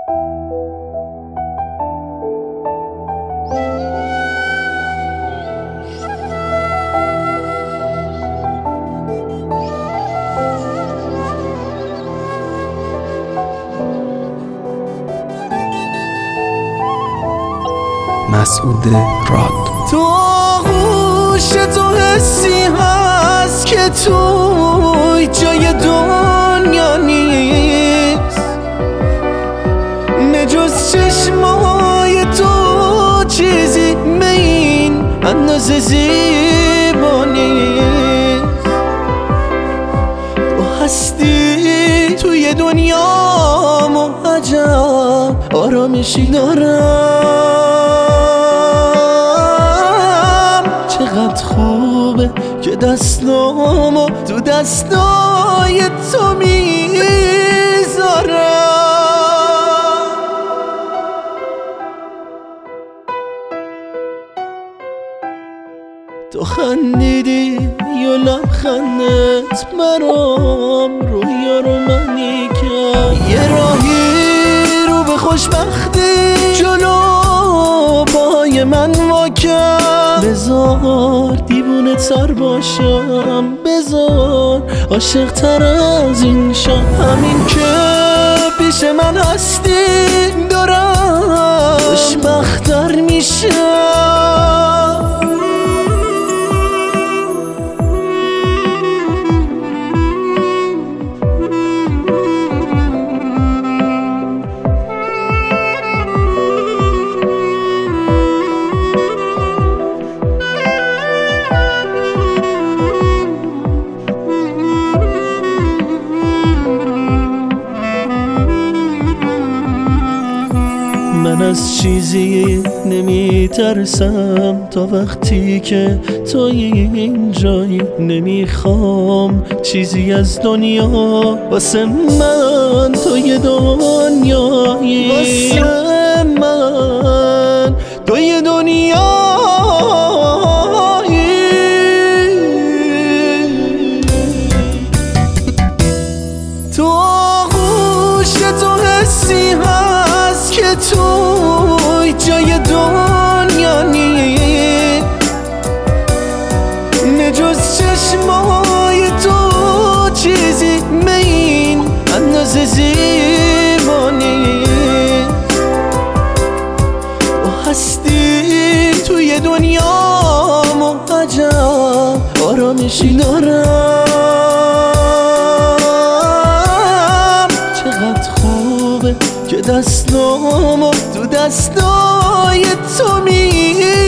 مسعود راد. تو آغوش تو حسی هست که توی جای دنیا نیست، نجز چشمای تو چیزی به این اندازه زیبا نیست. تو هستی توی دنیا و عجب آرامشی دارم. چقدر خوبه که دستامو تو دستای تو میذارم. تو خندیدی یا لبخندت برام رویا رو منی کرد. یه راهی رو به خوشبختی جلو پای من واکرد. بذار دیوونه تر باشم، بذار عاشق تر از این شم. همین که پیش من هستی دارم خوشبخت‌تر میشم. من از چیزی نمی ترسم تا وقتی که توی اینجایی. نمیخوام چیزی از دنیا، واسه من توی دنیایی. واسه من توی دنیایی. تو آغوش تو حسی هست که توی جای دنیا نیست، نجز چشمای تو چیزی به این اندازه زیبا نیست. تو هستی توی دنیا و عجب آرامشی دارم. چقدر خوبه که دستامو تو دستای تو